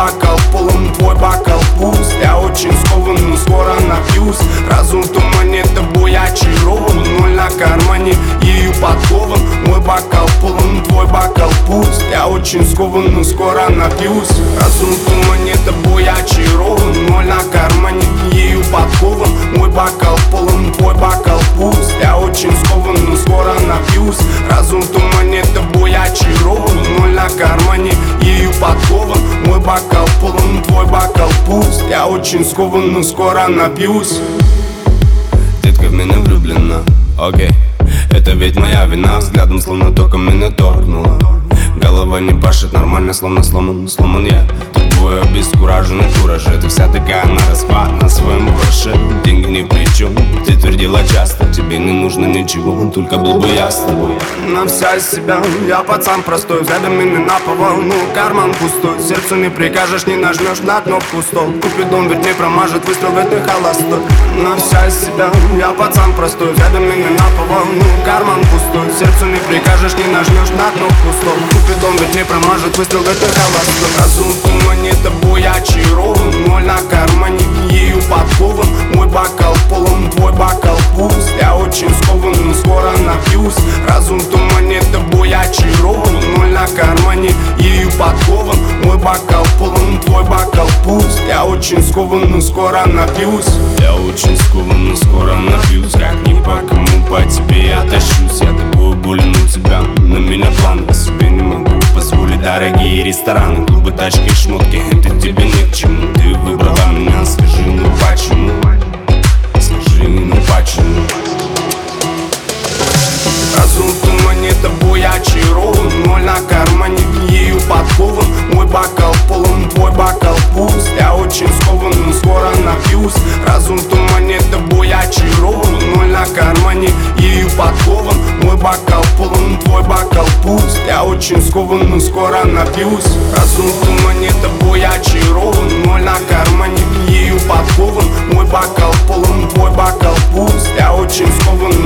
бокал полон, твой бокал пуст. Я очень скован, но скоро напьюсь. Разум в тумане, тобой очарован. Ноль на кармане, ею подкован. Мой бокал полон, твой бокал пуст. Я очень скован, но скоро напьюсь. Разум в тумане, тобой очарован. Ноль на кармане, ею подкован. Мой бокал полон, твой бокал пуст. Я очень скован, но скоро напьюсь. Разум в тумане, тобой очарован. Ноль на кармане, ею подкован. Мой бокал полон, твой бокал пуст. Я очень скован, но скоро напьюсь. Детка в меня влюблена, окей. Это ведь моя вина, взглядом словно током меня торкнула. Голова не пашет нормально, словно сломан я. Тут двое обескураженных кураже. Ты вся такая на распад, на своем броше. Деньги ни при чем, ты твердила часто. Тебе не нужно ничего, только был бы я с тобой. На вся из себя, я пацан простой. Взглядами не на поволну, карман пустой. Сердцу не прикажешь, не нажмешь на кнопку стол. Купидон ведь не промажет, выстрел в этой холостой. На вся из себя, я пацан простой. Взглядами не на поволну, карман пустой. Сердцу не прикажешь, не нажмешь на кнопку стол. Купидон ведь не промажет, выстрел в этой холостой. Разум в тумане, тобой очарован. Ноль на кармане, ею подкован. Мой бокал полон, твой бокал пуст. Я очень скован, но скоро напьюсь. Разум в тумане, тобой очарован. Ноль на кармане, ею подкован. Мой бокал полон, твой бокал пуст. Я очень скован, но скоро напьюсь. Я очень скован, но скоро напьюсь. Как ни по кому, по тебе я тащусь. Я тобой болен, у тебя на меня план. Я себе не могу позволить дорогие рестораны, клубы, тачки, шмотки. Это тебе ни к чему. Ты выбрала меня, скажи, ну почему? Скажи, ну почему? Разум в тумане, тобой очарован. Ноль на кармане, ею подкован. Мой бокал полон, твой бокал пуст. Я очень скован, но скоро напьюсь. Разум в тумане, тобой очарован. Ноль на кармане, ею подкован. Мой бокал полон, твой бокал пуст. Я очень скован, но скоро напьюсь. Разум в тумане, тобой очарован. Ноль на кармане, ею подкован. Мой бокал полон, твой бокал пуст. Я очень скован,